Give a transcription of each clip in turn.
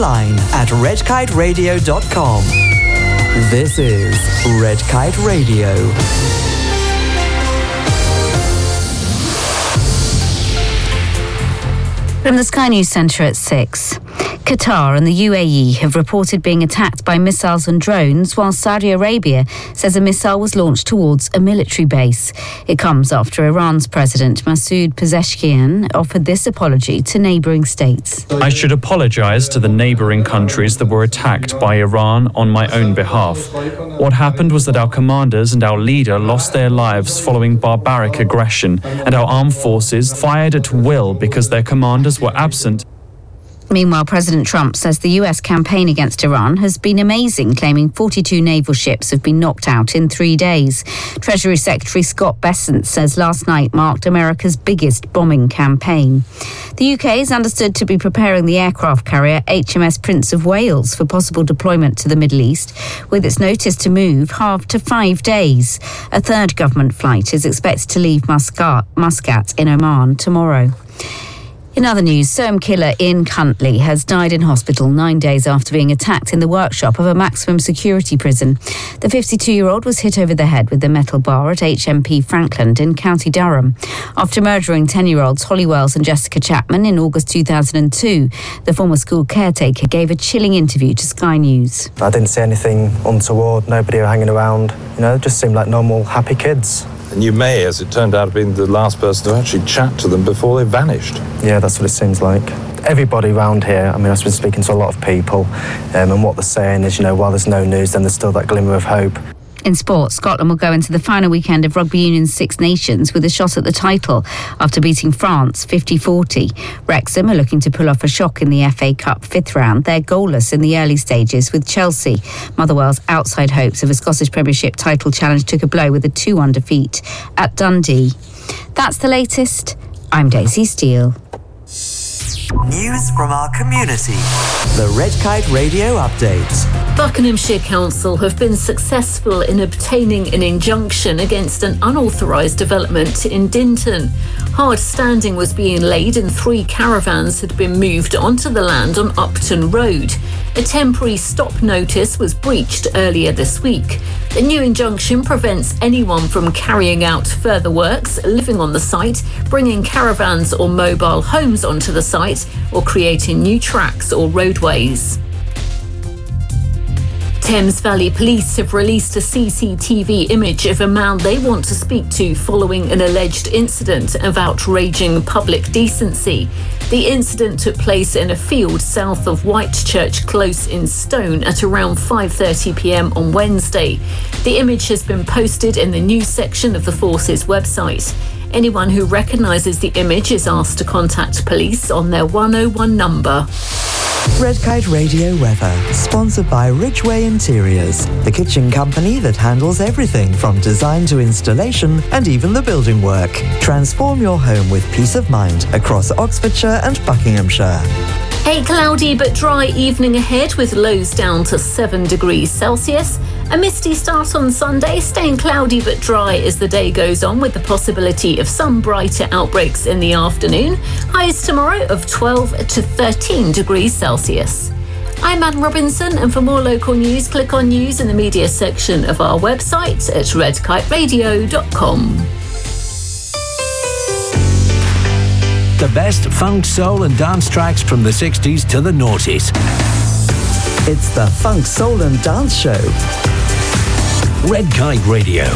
online at redkiteradio.com. This is Red Kite Radio. From the Sky News Centre at 6. Qatar and the UAE have reported being attacked by missiles and drones, while Saudi Arabia says a missile was launched towards a military base. It comes after Iran's President Masoud Pezeshkian offered this apology to neighbouring states. I should apologise to the neighbouring countries that were attacked by Iran on my own behalf. What happened was that our commanders and our leader lost their lives following barbaric aggression, and our armed forces fired at will because their commanders were absent. Meanwhile, President Trump says the US campaign against Iran has been amazing, claiming 42 naval ships have been knocked out in 3 days. Treasury Secretary Scott Bessent says last night marked America's biggest bombing campaign. The UK is understood to be preparing the aircraft carrier HMS Prince of Wales for possible deployment to the Middle East, with its notice to move halved to 5 days. A third government flight is expected to leave Muscat in Oman tomorrow. In other news, Soham killer Ian Huntley has died in hospital 9 days after being attacked in the workshop of a maximum security prison. The 52-year-old was hit over the head with a metal bar at HMP Frankland in County Durham. After murdering 10-year-olds Holly Wells and Jessica Chapman in August 2002, the former school caretaker gave a chilling interview to Sky News. I didn't see anything untoward, nobody hanging around. It just seemed like normal, happy kids. And you may, as it turned out, have been the last person to actually chat to them before they vanished. Yeah, that's what it seems like. Everybody around here, I've been speaking to a lot of people, and what they're saying is, while there's no news, then there's still that glimmer of hope. In sport, Scotland will go into the final weekend of Rugby Union's Six Nations with a shot at the title after beating France 50-40. Wrexham are looking to pull off a shock in the FA Cup fifth round. They're goalless in the early stages with Chelsea. Motherwell's outside hopes of a Scottish Premiership title challenge took a blow with a 2-1 defeat at Dundee. That's the latest. I'm Daisy Steele. News from our community. The Red Kite Radio Update. Buckinghamshire Council have been successful in obtaining an injunction against an unauthorised development in Dinton. Hard standing was being laid and 3 caravans had been moved onto the land on Upton Road. A temporary stop notice was breached earlier this week. The new injunction prevents anyone from carrying out further works, living on the site, bringing caravans or mobile homes onto the site, or creating new tracks or roadways. Thames Valley Police have released a CCTV image of a man they want to speak to following an alleged incident of outraging public decency. The incident took place in a field south of Whitechurch Close in Stone at around 5:30 p.m. on Wednesday. The image has been posted in the news section of the Force's website. Anyone who recognises the image is asked to contact police on their 101 number. Red Kite Radio weather, sponsored by Ridgeway Interiors, the kitchen company that handles everything from design to installation and even the building work. Transform your home with peace of mind across Oxfordshire and Buckinghamshire. A cloudy but dry evening ahead with lows down to 7 degrees Celsius. A misty start on Sunday, staying cloudy but dry as the day goes on with the possibility of some brighter outbreaks in the afternoon. Highs tomorrow of 12 to 13 degrees Celsius. I'm Anne Robinson, and for more local news, click on news in the media section of our website at redkiteradio.com. The best funk, soul and dance tracks from the 60s to the noughties. It's the Funk, Soul and Dance Show. Red Kite Radio.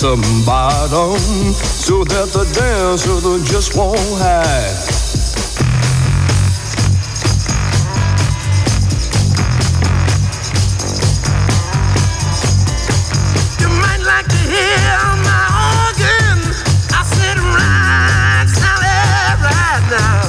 some bottom so that the dancer just won't hide. You might like to hear my organ. I sit right solid right now.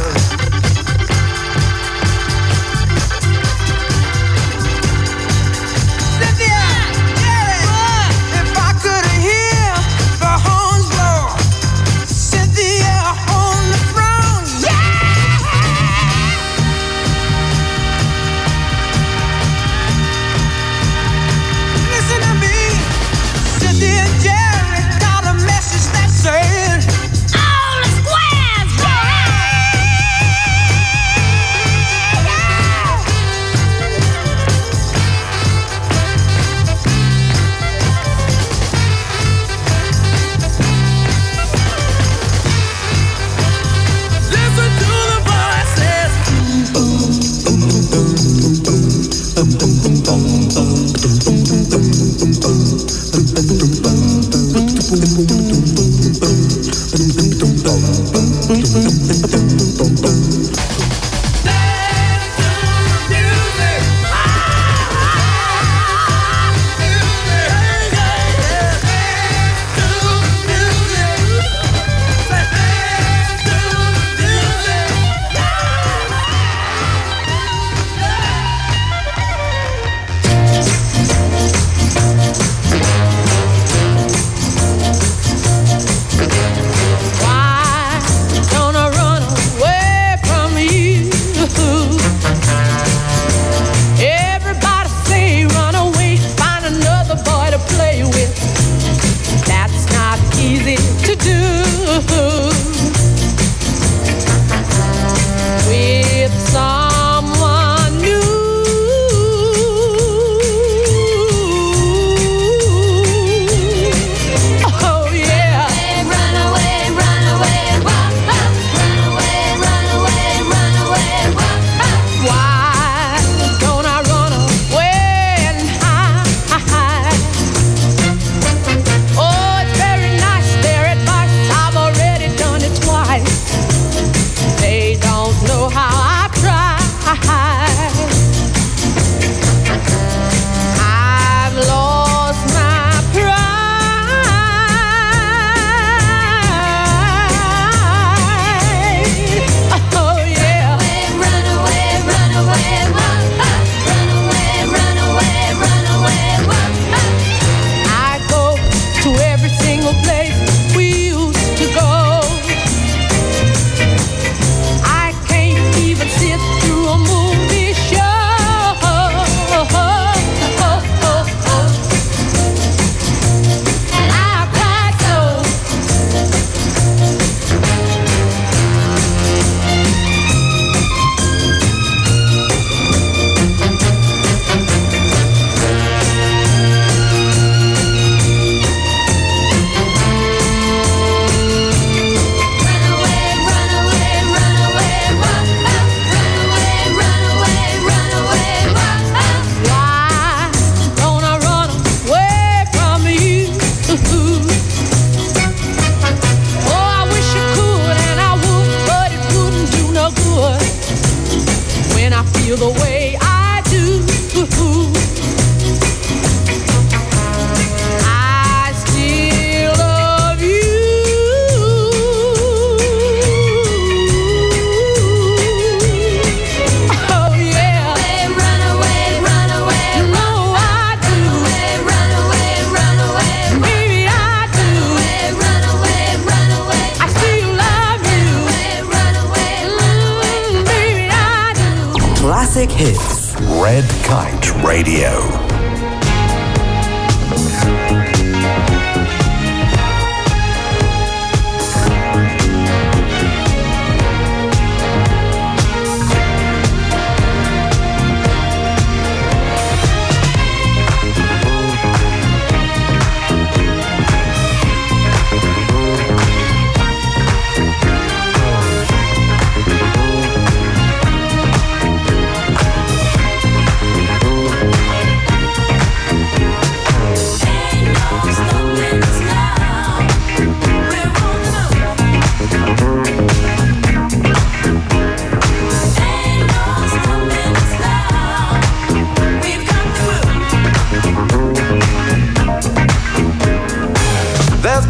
Classic hits. Red Kite Radio.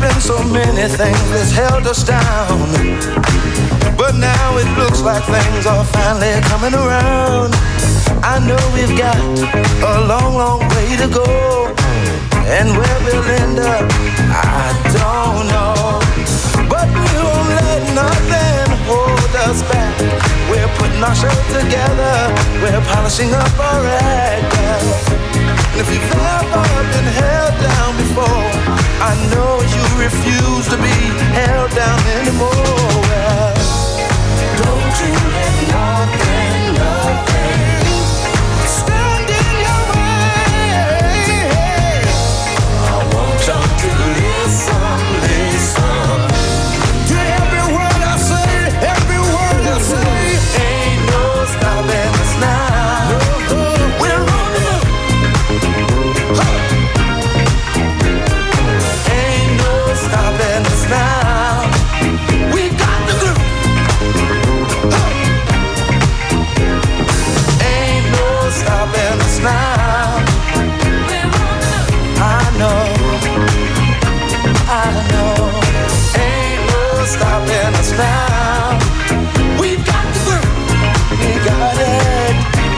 been so many things that's held us down, but now it looks like things are finally coming around. I know we've got a long, long way to go, and where we'll end up, I don't know. But we won't let nothing hold us back. We're putting our show together, we're polishing up our act. And if you've ever been held down before, I know you refuse to be held down anymore. Well, don't you let nothing stand in your way. I want you to listen to every word I say, every word I say. Ain't no stopping us now. We're on the move. Ain't no stopping us now. We got the groove. Ain't no stopping us now. I know. Ain't no stopping us now. We've got the groove. We got it.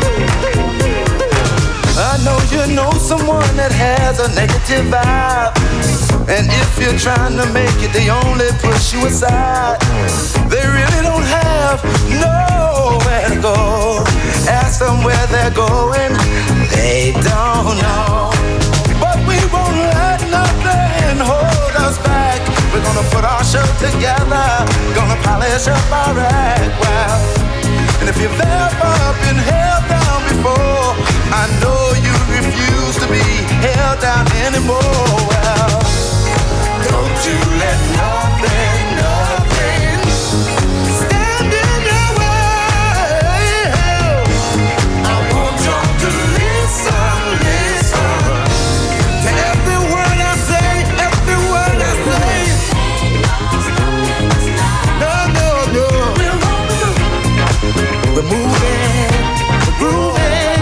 I know you know someone that has a negative vibe, and if you're trying to make it, they only push you aside. They really don't have nowhere to go. Ask them where they're going, they don't know. But we won't let nothing hold us back. We're gonna put our show together, gonna polish up our act. Well, and if you've ever been held down before, I know you refuse to be held down anymore. Well, don't you let nothing stand in your way. I want you to listen to every word I say, every word I say. No. We're moving, we're grooving.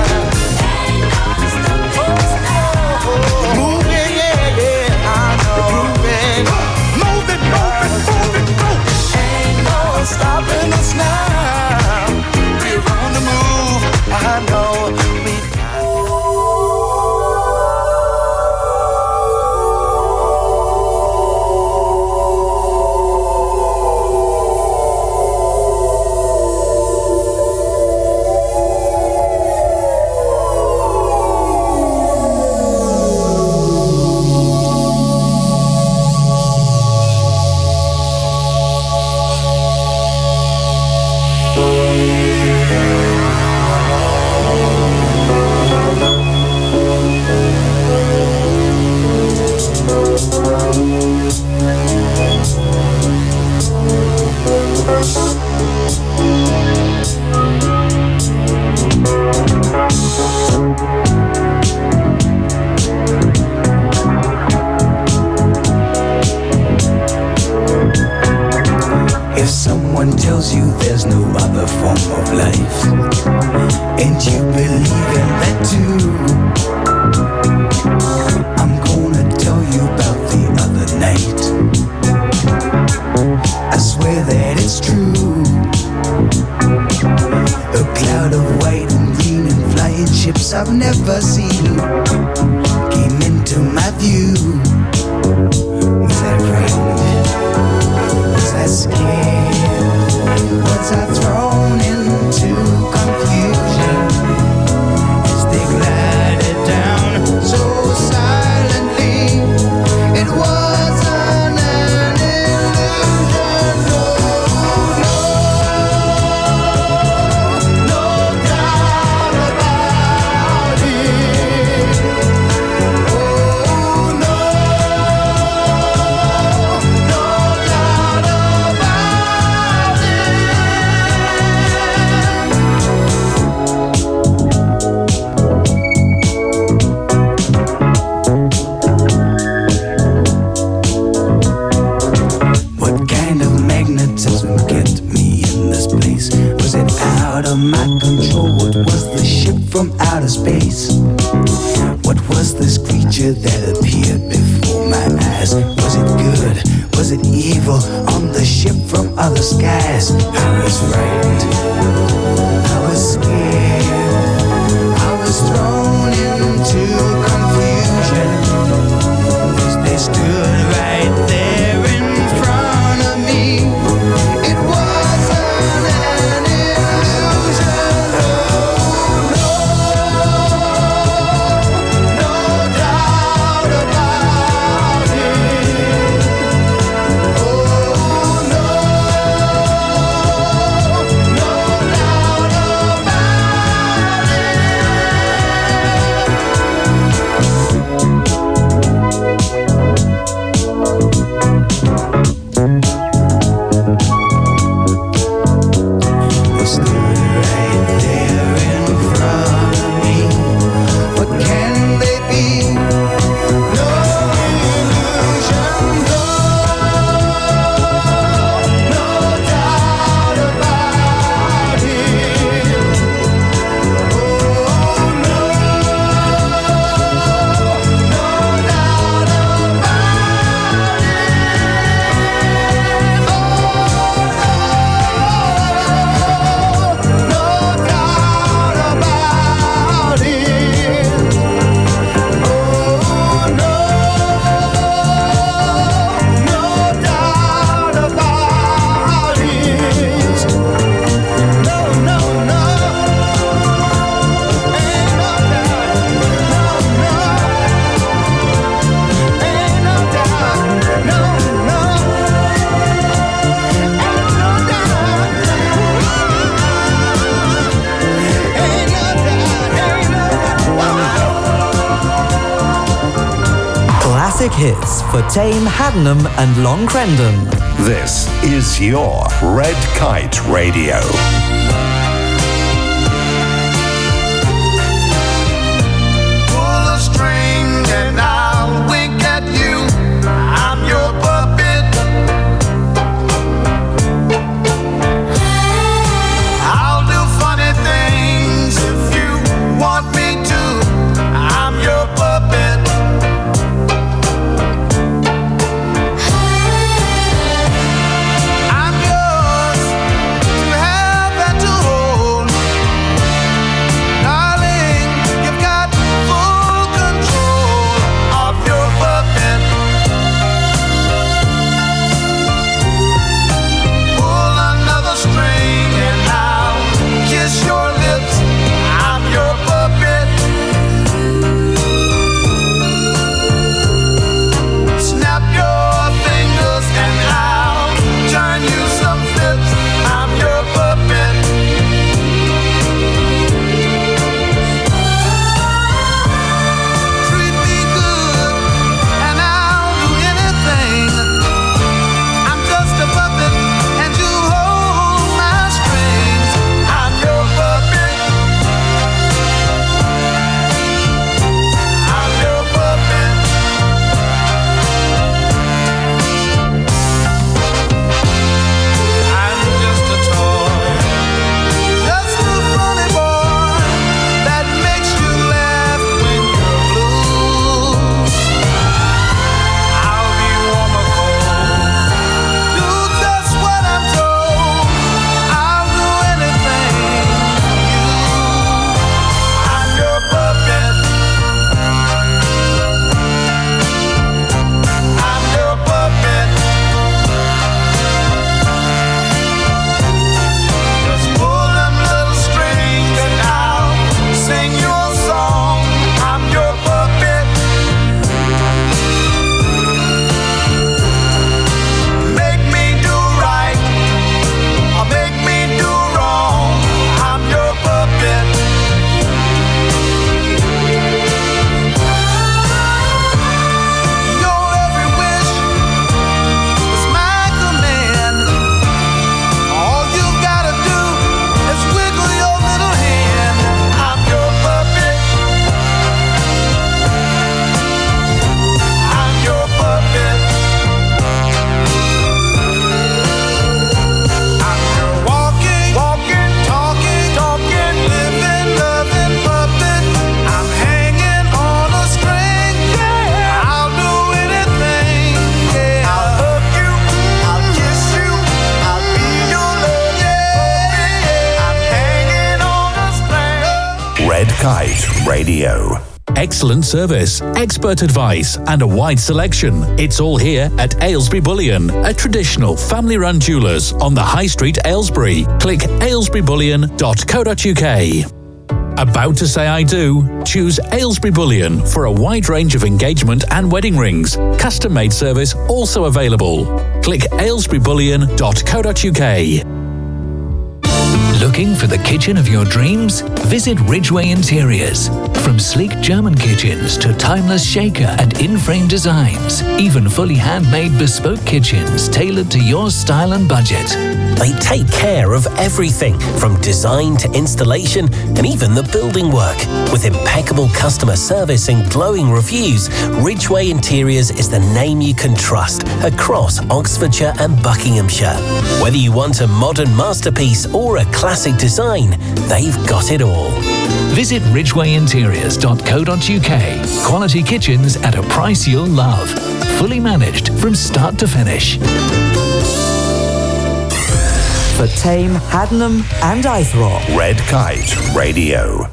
Moving, yeah, I know. Moving, go. Ain't no stopping us now. We're on the move, I know. If someone tells you there's no other form of life, and you believe in that too, I'm gonna tell you about the other night. I swear that it's true. A cloud of white and green and flying ships I've never seen came into my view. Was I frightened? Was I scared? Was I thrown into confusion as they glided down so silently? It wasn't an illusion, no doubt about it. Oh no. From outer space, what was this creature that appeared before my eyes? Was it good Was it evil on the ship from other skies? I was frightened, I was scared, I was thrown into confusion. They stood right there in front of me. It wasn't an illusion. Oh, no doubt about it. Oh, no Hits for Tame, Haddenham and Long Crendon. This is your Red Kite Radio. Pull a string and I'll wink at you. I'm your puppet. I'll do funny things if you want me to. I'm your puppet. I'm yours to have Kite Radio. Excellent service, expert advice, and a wide selection. It's all here at Aylesbury Bullion, a traditional family-run jewellers on the High Street, Aylesbury. Click aylesburybullion.co.uk. About to say I do? Choose Aylesbury Bullion for a wide range of engagement and wedding rings. Custom-made service also available. Click aylesburybullion.co.uk. Looking for the kitchen of your dreams? Visit Ridgeway Interiors. From sleek German kitchens to timeless shaker and in-frame designs, even fully handmade bespoke kitchens tailored to your style and budget. They take care of everything from design to installation and even the building work. With impeccable customer service and glowing reviews, Ridgeway Interiors is the name you can trust across Oxfordshire and Buckinghamshire. Whether you want a modern masterpiece or a classic design, they've got it all. Visit ridgwayinteriors.co.uk. Quality kitchens at a price you'll love. Fully managed from start to finish. For Tame, Haddenham and Eythrop. Red Kite Radio.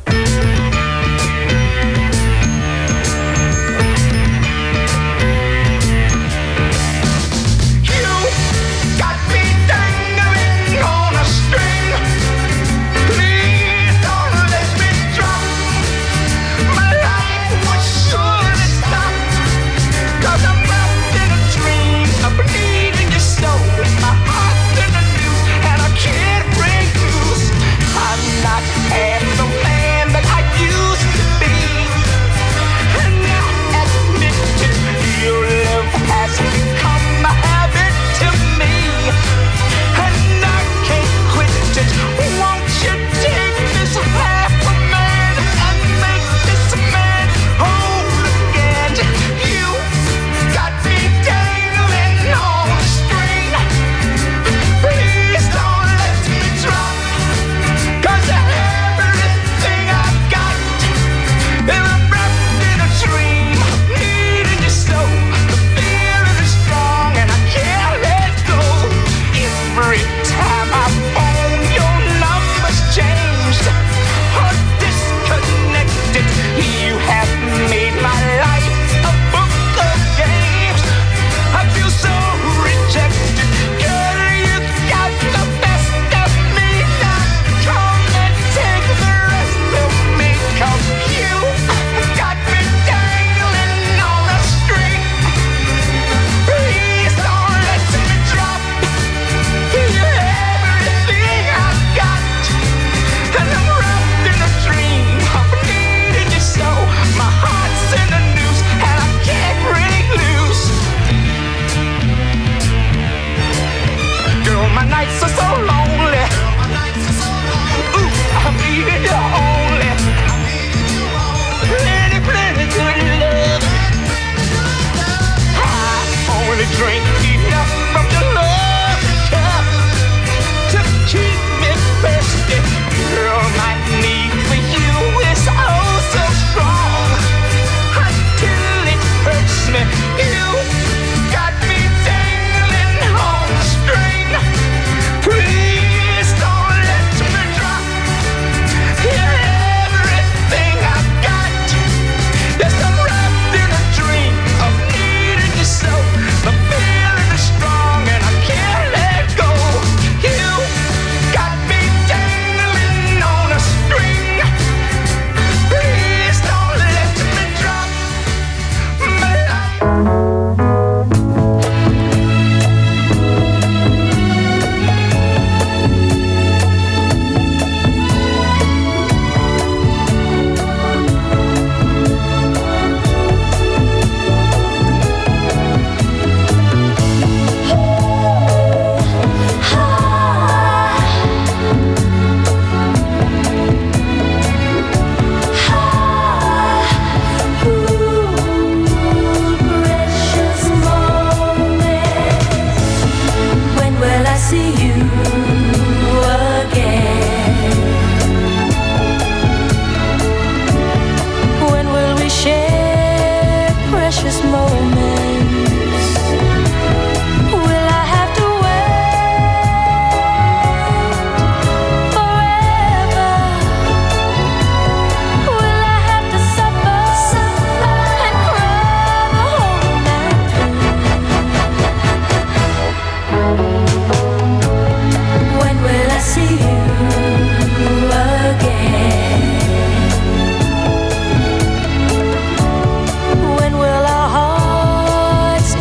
Strong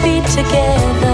be together.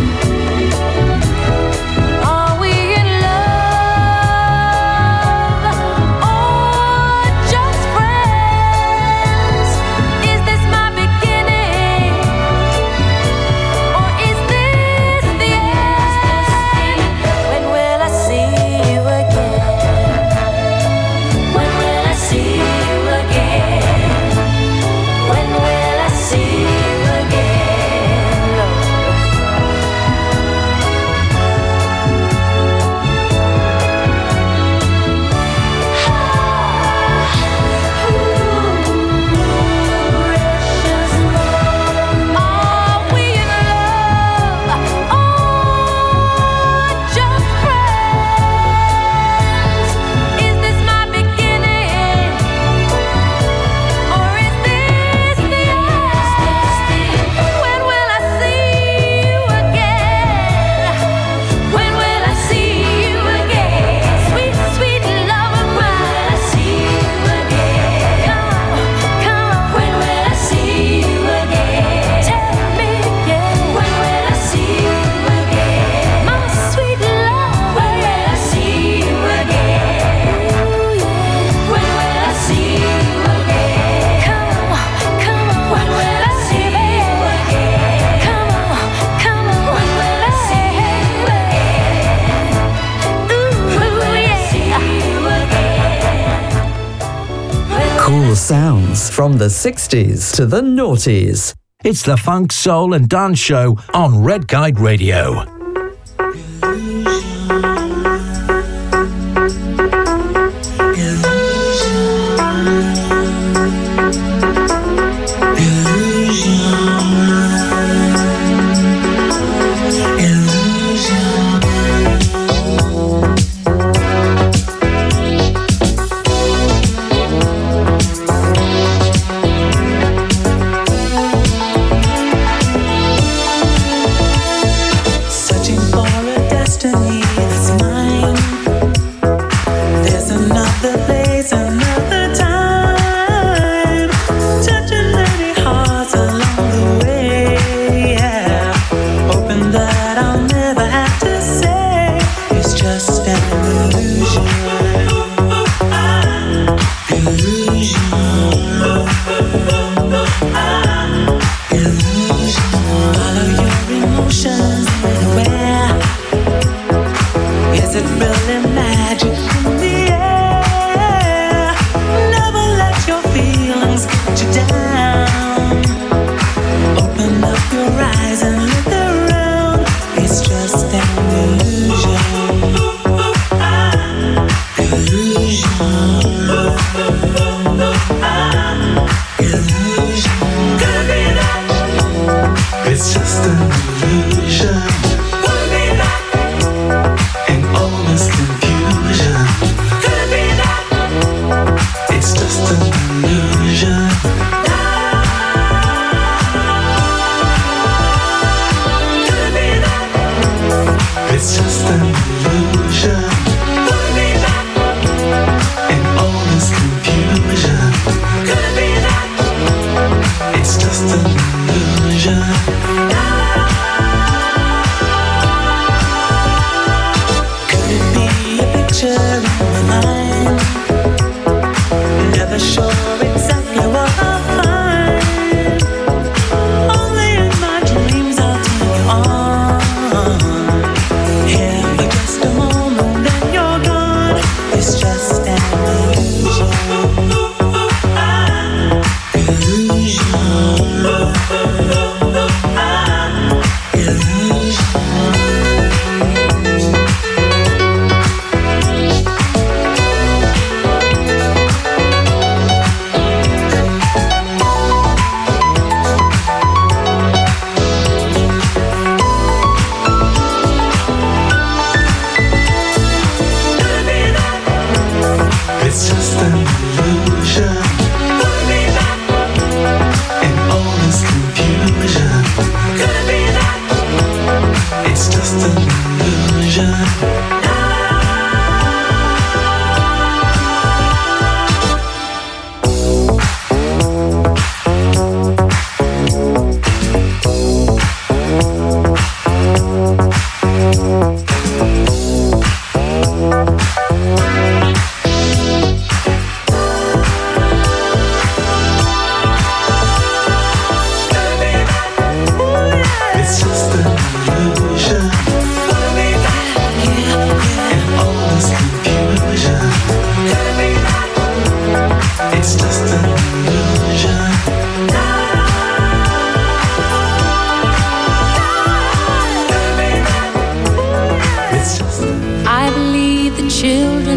Sounds from the 60s to the noughties. It's the Funk, Soul and Dance Show on Red Kite Radio.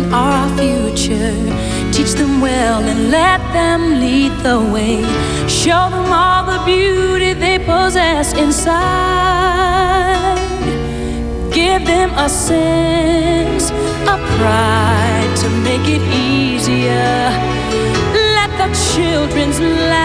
are our future. Teach them well and let them lead the way. Show them all the beauty they possess inside. Give them a sense of pride to make it easier. Let the children's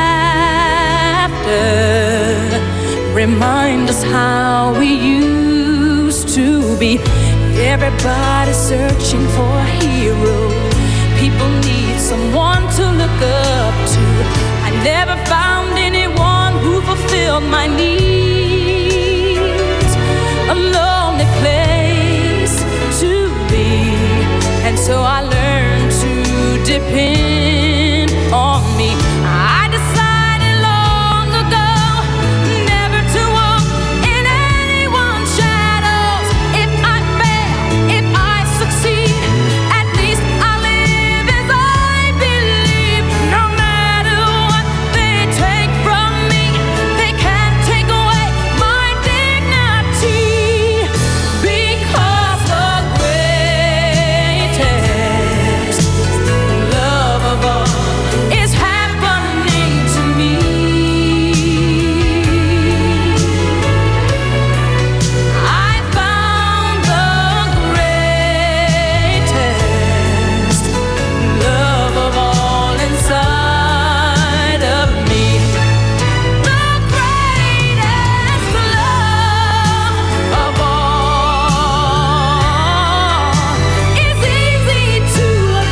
laughter remind us how we used to be. Everybody's searching for a hero. People need someone to look up to. I never found anyone who fulfilled my needs. A lonely place to be, and so I learned to depend on me. I decided long ago never to walk in anyone's shadows. If I fail, if I succeed, at least I'll live as I believe. No matter what they take from me, they can't take away my dignity. Because the greatest love of all is happening to me. I found the greatest love of all inside of me. The greatest love of all is easy to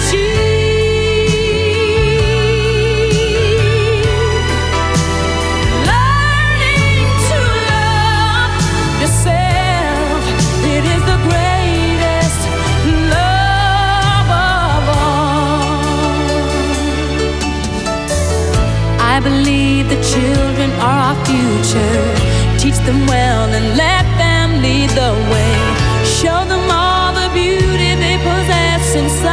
achieve. Learning to love yourself, it is the greatest love of all. I believe the children are our future. Teach them well and let them lead the way. Show them all the beauty they possess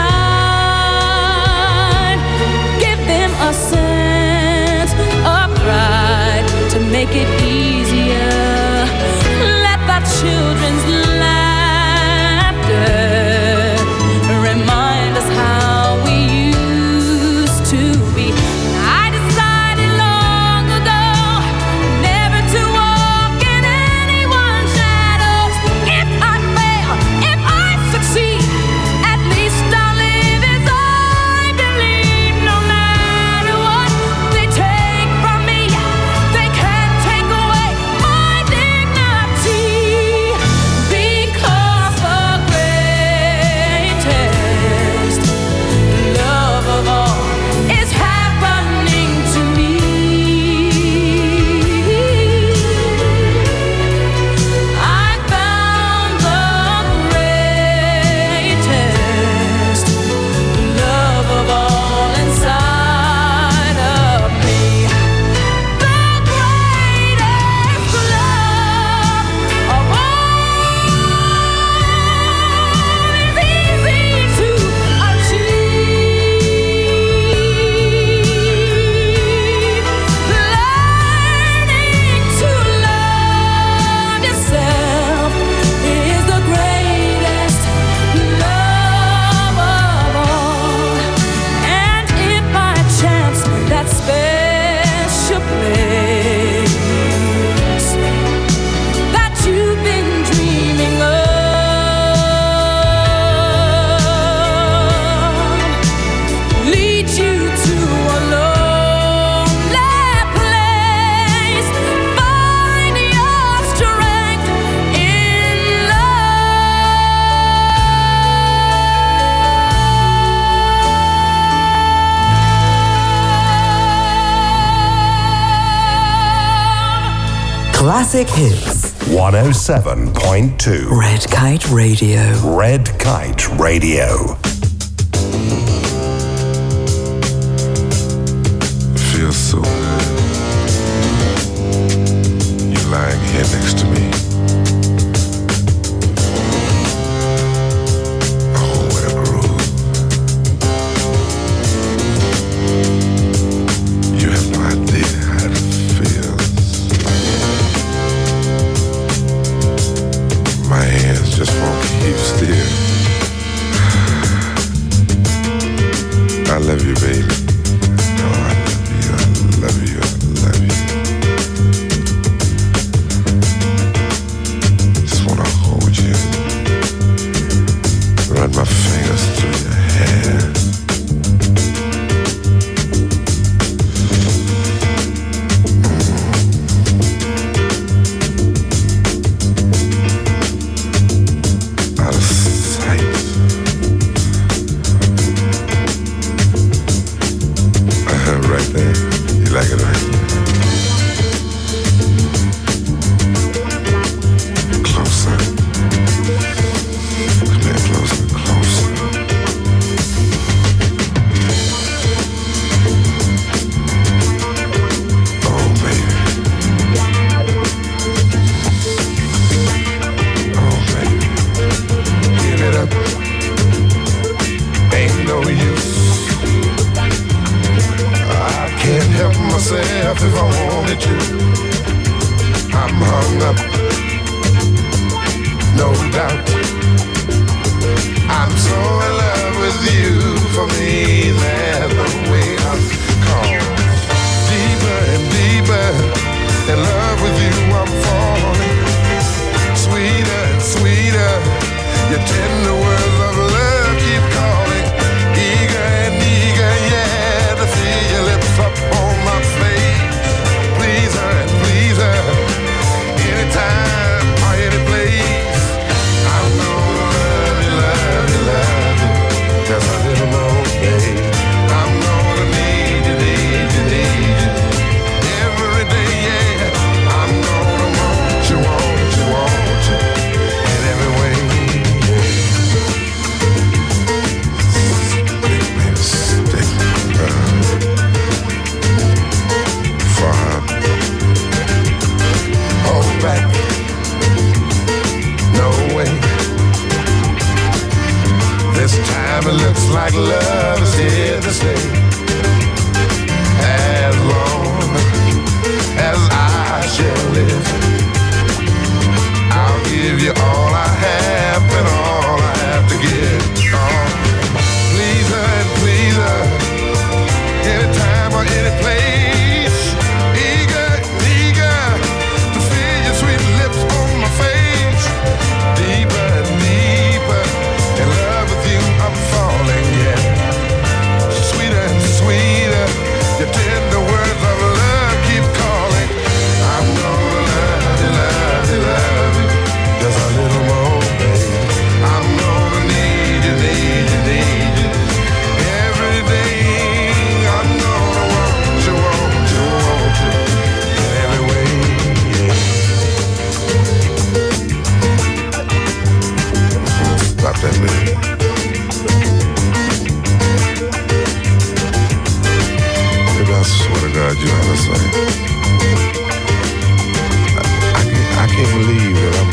inside. Give them a sense of pride to make it easier. Let the children's laughter remind us how we used to be. I decided long ago never to walk in anyone's shadows. If I fail, if I succeed, at least I'll live as I believe. No matter what they take from me, they can't take away my dignity. Because the greatest love of all is happening to me. I found the greatest love of all inside of me. The greatest love of all is easy to achieve. Learning to love yourself is the greatest love of all. And if by chance that special place that you've been dreaming of leads you to a lonely place, find your strength in love. Classic hits. 107.2. Red Kite Radio. Red Kite Radio. Feels so good. You lying here next to me. Oh, what a groove. You have no idea how it feels. My hands just won't keep still. up, no doubt. I'm so in love with you. For me, that's the way I'm called. Deeper and deeper in love with you, I'm falling. Sweeter and sweeter, your tender words of love keep calling. Eager and eager, yeah, to feel your lips up on my face. Please her and please her, anytime or any place. I'm gonna love you, love you, love you, just a little more, babe. I'm gonna need you, need you, need you, every day, yeah. I'm gonna want you, want you, want you, in every way, yeah. Stick, baby, stick, far, hold back, no way. This time it looks like love is here to stay. As long as I shall live, I'll give you all I have and all I have to give. Oh, please her and please her, anytime or any place. Eager, eager to feel your sweet lips on my face. Deeper and deeper in love with you, I'm falling, yeah. Sweeter and sweeter, your tender words of love keep calling. I'm gonna love you, love you, love you, just a little more, baby. I'm gonna need you, need you, need you, every day. I'm gonna want you, want you, want you, in every way, yeah. Stop that, baby. Baby, I swear to God, you have a say. I can't believe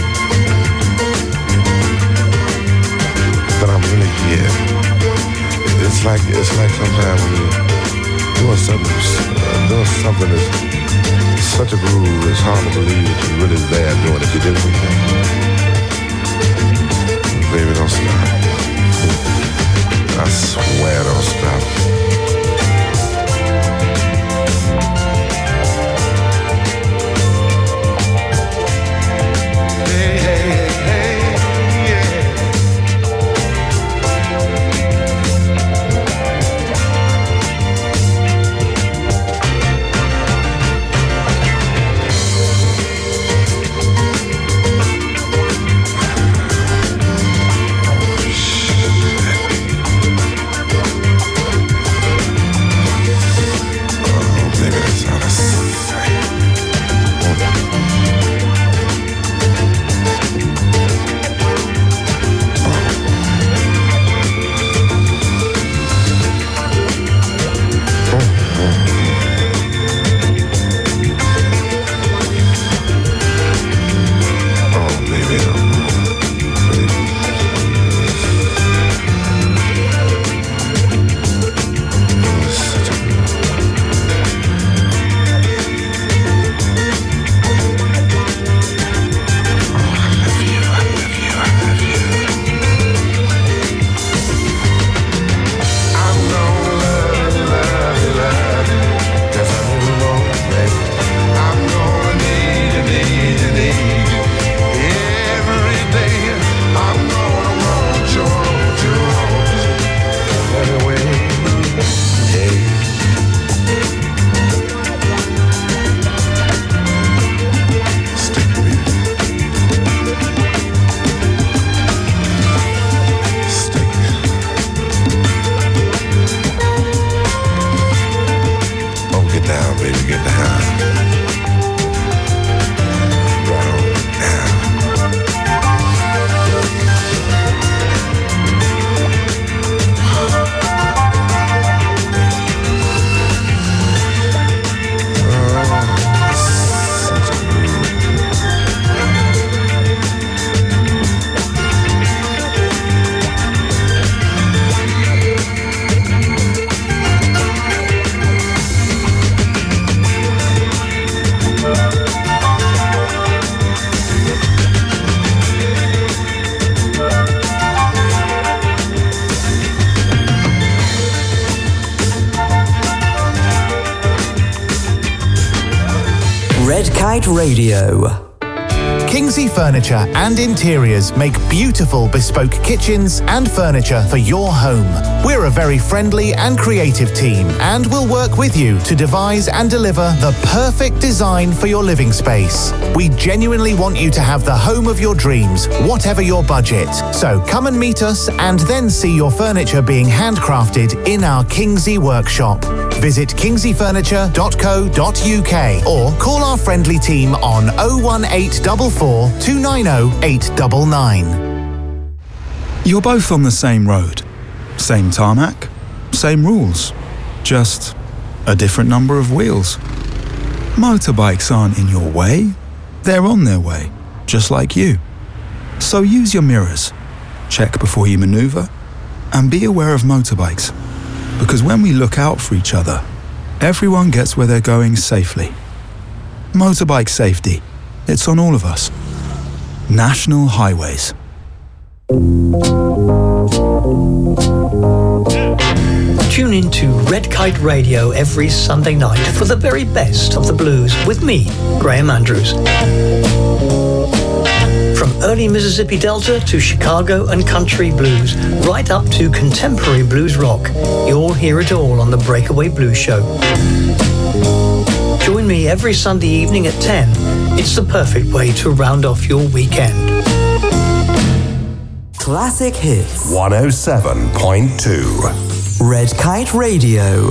that I'm really here. It's like sometimes when you're doing something that's such a groove, it's hard to believe that you're really there doing it. You did something. Baby, don't stop. I swear, don't stop. Hey, hey, hey, yeah. Kite Radio. Kingsley Furniture and Interiors make beautiful bespoke kitchens and furniture for your home. We're a very friendly and creative team and will work with you to devise and deliver the perfect design for your living space. We genuinely want you to have the home of your dreams, whatever your budget. So come and meet us and then see your furniture being handcrafted in our Kingsley workshop. Visit kingsleyfurniture.co.uk or call our friendly team on 01844 290 899. You're both on the same road, same tarmac, same rules, just a different number of wheels. Motorbikes aren't in your way, they're on their way, just like you. So use your mirrors, check before you maneuver, and be aware of motorbikes. Because when we look out for each other, everyone gets where they're going safely. Motorbike safety, it's on all of us. National Highways. Tune in to Red Kite Radio every Sunday night for the very best of the blues with me, Graham Andrews. From early Mississippi Delta to Chicago and country blues, right up to contemporary blues rock, you'll hear it all on the Breakaway Blues Show. Join me every Sunday evening at 10. It's the perfect way to round off your weekend. Classic Hits 107.2 Red Kite Radio.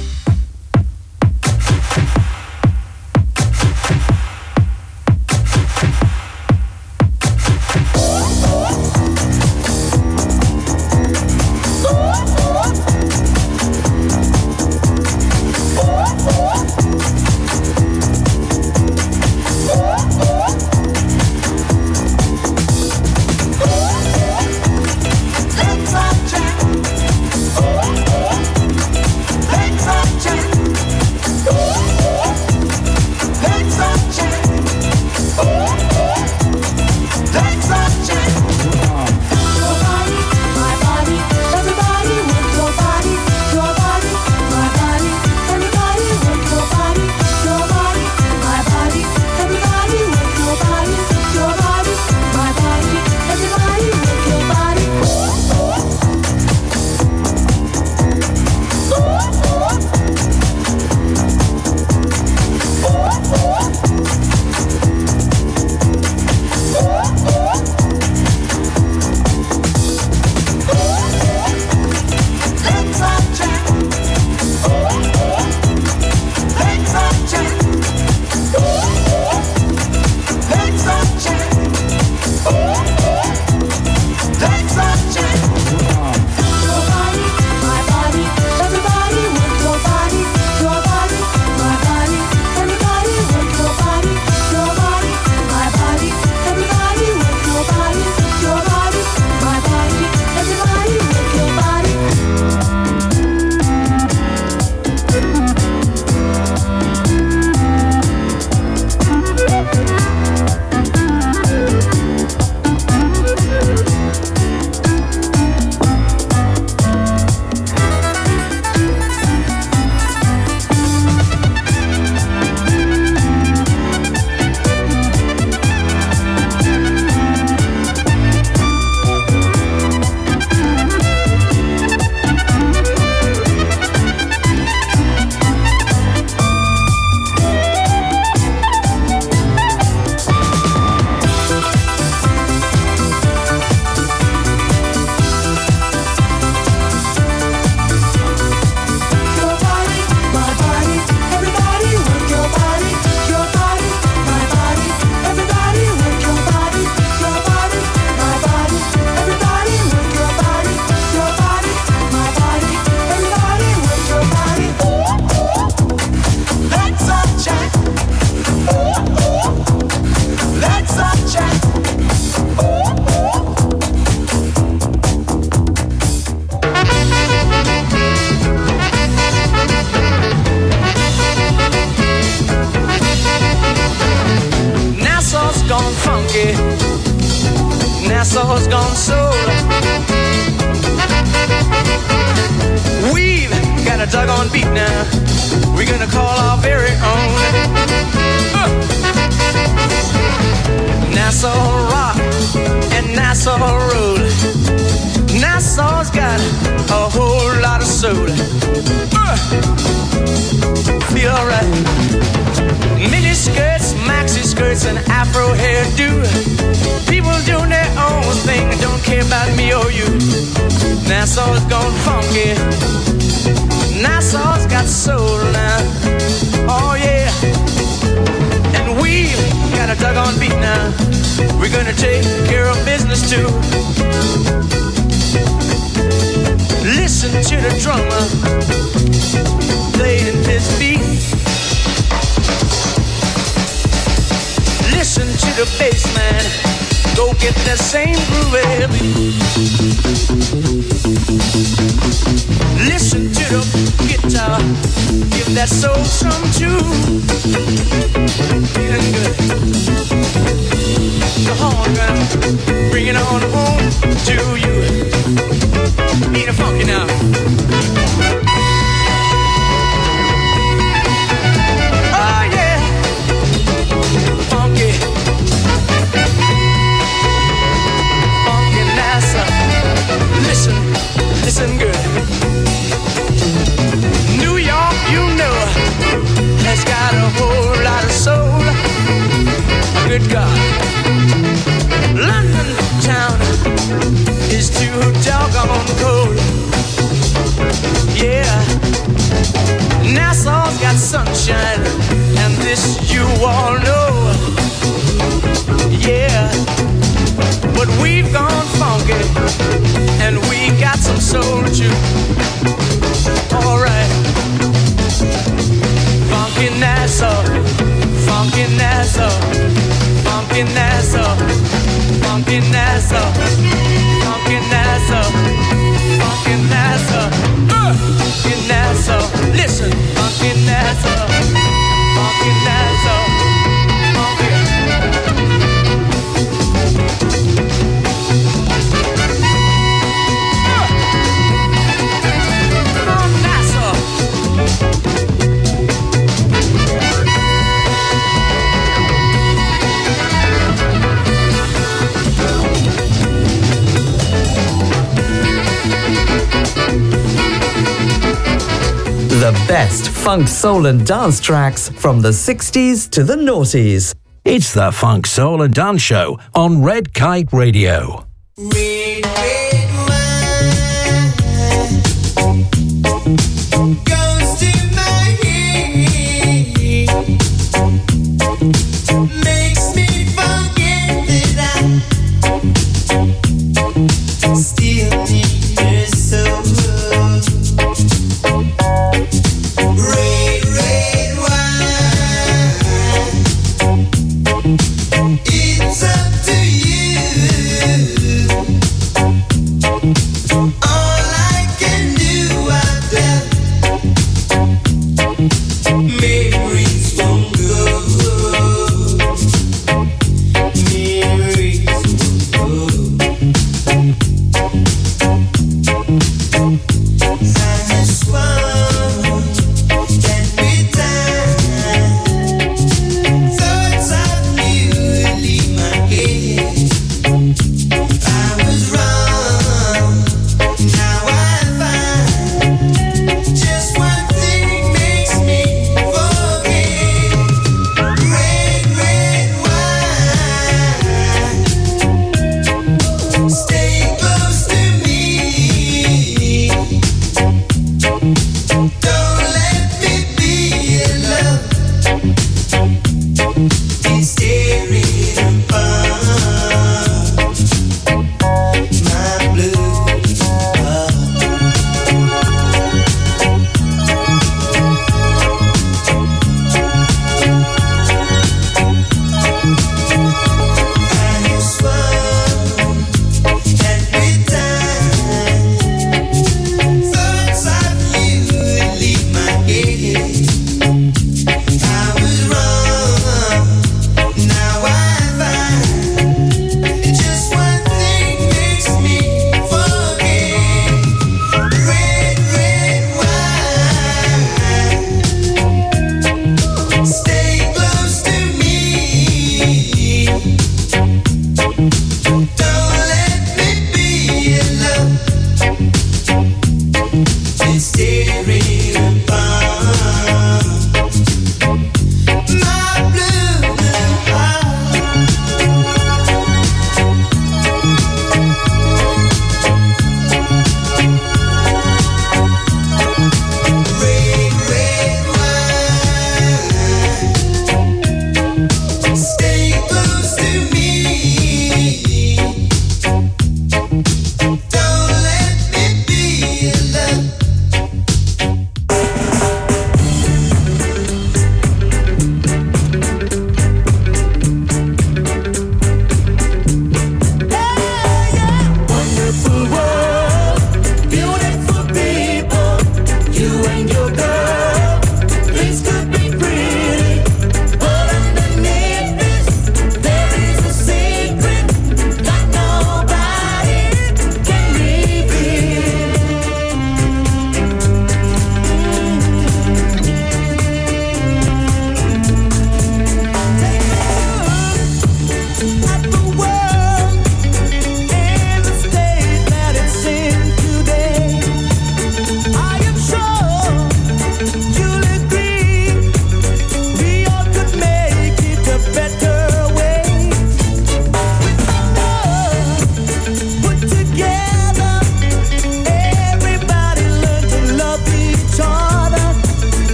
Nassau's gone soul. We've got a doggone beat now. We're gonna call our very own. Nassau Rock and Nassau Road. Nassau's got a whole lot of soul. Feel alright. Mini skirts, maxi skirts, and afro hairdo. People doing their own thing, don't care about me or you. Nassau's gone funky. Nassau's got soul now. Oh yeah. And we got a doggone beat now. We're gonna take care of business too. Listen to the drummer playing his beat. Listen to the bass man, go get that same groove. Listen to the guitar, give that soul some too. Feeling good. The horn gonna bring it on home to you. Need a funky now. Oh yeah, funky, funky Nassau. Listen good. New York, you know, has got a whole lot of soul. Good God. London town is too doggone cold. Yeah, Nassau's got sunshine, and this you all know. Yeah, but we've gone funky, and we got some soul too. Alright, funky Nassau, funky Nassau, funky Nassau, funky Nassau, funky Nassau, funky Nassau, funky Nassau. Listen, funky Nassau, funky Nassau, funky. Come on, Nassau. The best funk, soul and dance tracks from the 60s to the noughties. It's the Funk, Soul and Dance Show on Red Kite Radio. Red, red wine goes to my head, makes me forget that I still need her so. Red, red wine, it's up to you. All I can do, memories won't go. Memories won't go. I swore that with time, thoughts of you would leave.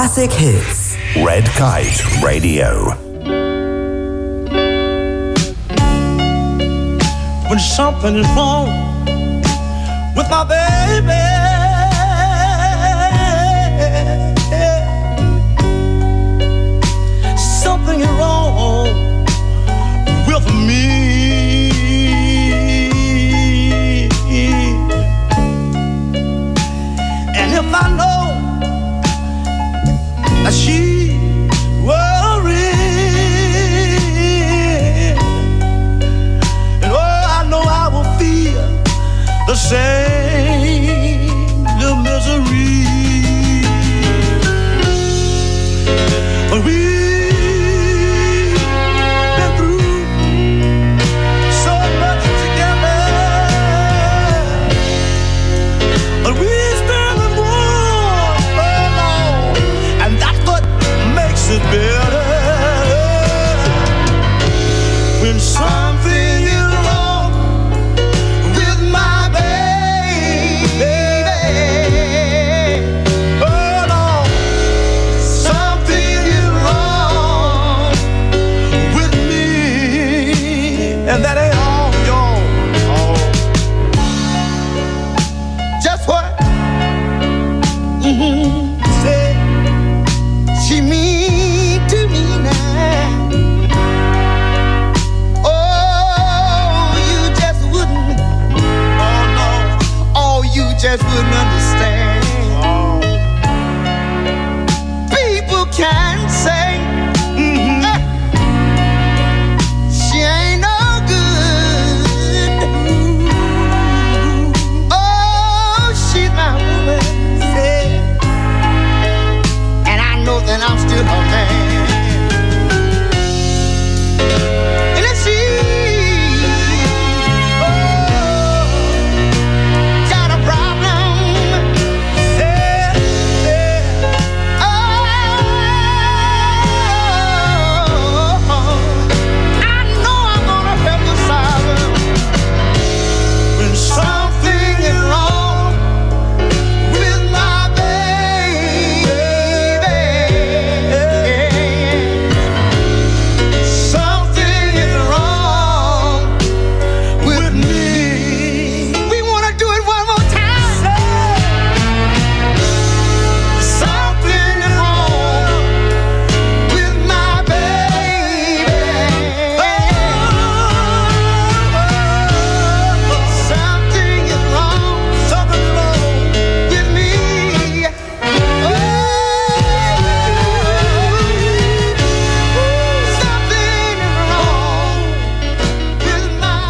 classic hits. Red Kite Radio. When something is wrong with my baby, something is wrong with me. And if I know that she worried, and I know I will feel the same, the misery. But we've been through so much together, but we still in war, and that's what makes it better. When something is wrong with my baby, oh no, something is wrong with me, and that ain't all, y'all. Just what? Say she mean to me now. Oh, you just wouldn't. Oh no. Oh, you just wouldn't understand. People can say she ain't no good. Oh, she's my woman. Say, and I know that I'm still her man. And if she got a problem, I know I'm gonna help you solve it. When something is wrong with my baby, something is wrong with me. We wanna do it one more time. Something is wrong with my baby. Something is wrong with me. Something is wrong with my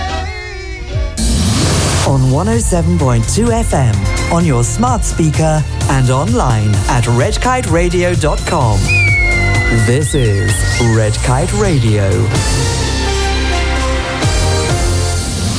On 107.2 FM, on your smart speaker, and online at redkiteradio.com. This is Red Kite Radio.